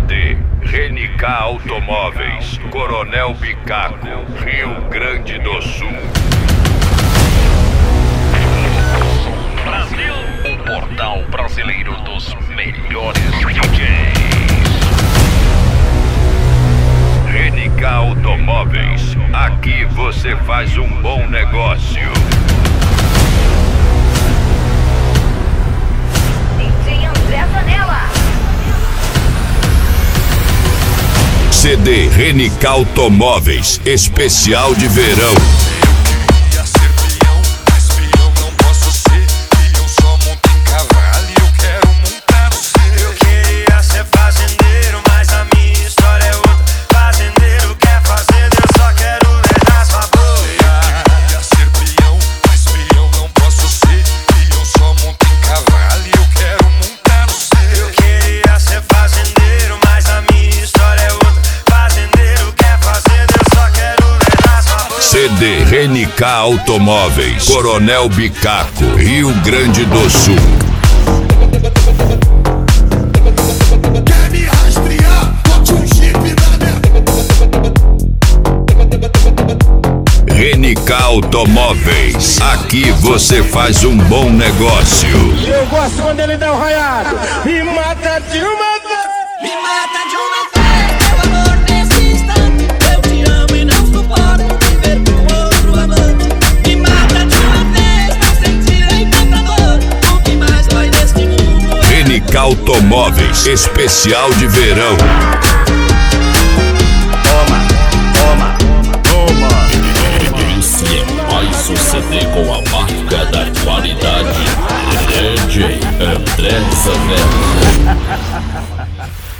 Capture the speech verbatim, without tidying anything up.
D Renica Automóveis, Coronel Bicaco, Rio Grande do Sul. Brasil, o portal brasileiro dos melhores D Js. Renica Automóveis, aqui você faz um bom negócio. D J André Zanella. C D Renica Automóveis, especial de verão. C D Renica Automóveis, Coronel Bicaco, Rio Grande do Sul. Quer me rastrear? Bote um chip na minha. Renica Automóveis, aqui você faz um bom negócio. Eu gosto quando ele dá um raiado. Me mata de uma vez. Me mata de uma vez, meu amor, nesse instante. Eu te amo e não suporto viver com outro amante. Me mata de uma vez, pra sentir em tanta dor. O que mais dói neste mundo é... Renica Automóveis, especial de verão. Toma, toma, toma. Esse é mais um C D com a marca da qualidade. D J André Zanella.